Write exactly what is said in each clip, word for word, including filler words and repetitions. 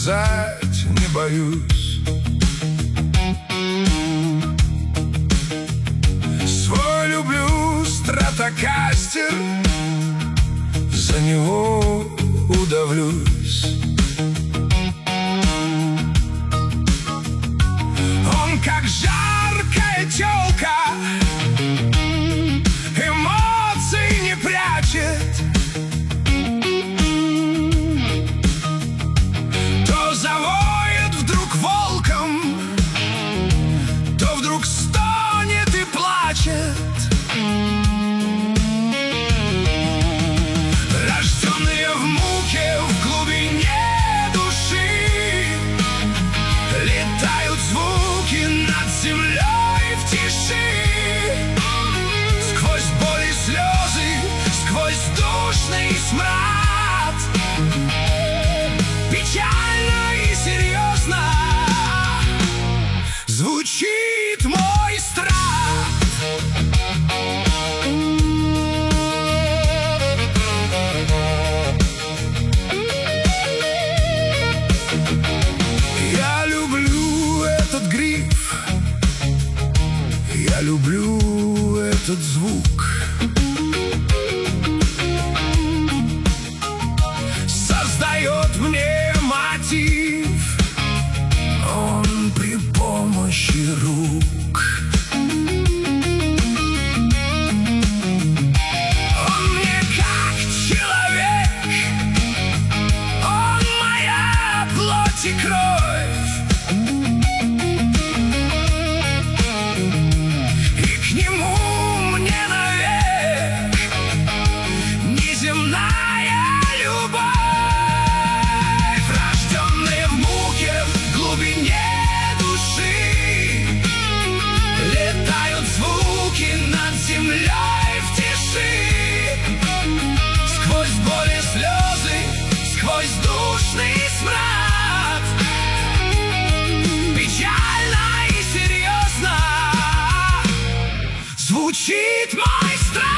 сказать не боюсь. Свой люблю стратокастер, за него удавлюсь. Он как жаркая тёлка, эмоций не прячет. То завоет вдруг волком, то вдруг стонет и плачет. Рожденные в муке, в глубине души, летают звуки над землей в тиши. Сквозь боль и слезы, сквозь душный смрад, печально и серьезно звучит мой страх. Я люблю этот гриф, я люблю этот звук. Создает мне мотив он при помощи рук. Он мне как человек, он моя плоть и кровь, и к нему мне навек неземная любовь. Рожденные в муке, в глубине души, летают звуки над землей в тиши. Сквозь боль и слезы, сквозь душный смрад, печально и серьезно звучит мой страх.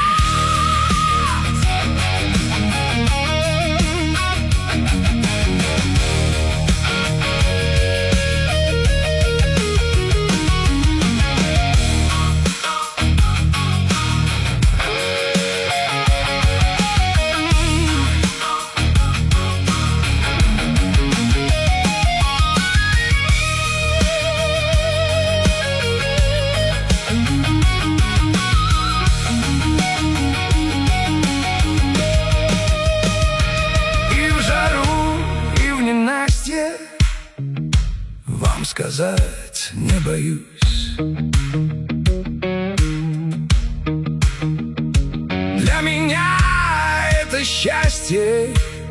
Вам сказать не боюсь. Для меня это счастье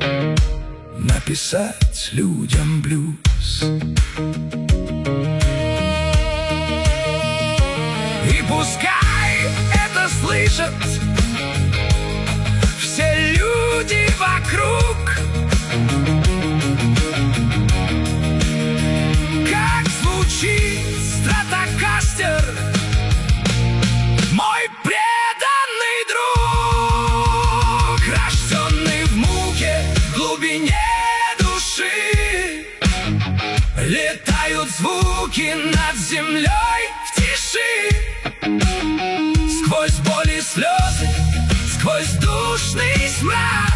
написать людям блюз. И пускай это слышат все люди вокруг. Стратокастер, мой преданный друг, рожденный в муке, в глубине души, летают звуки над землей в тиши. Сквозь боль и слезы, сквозь душный смрад,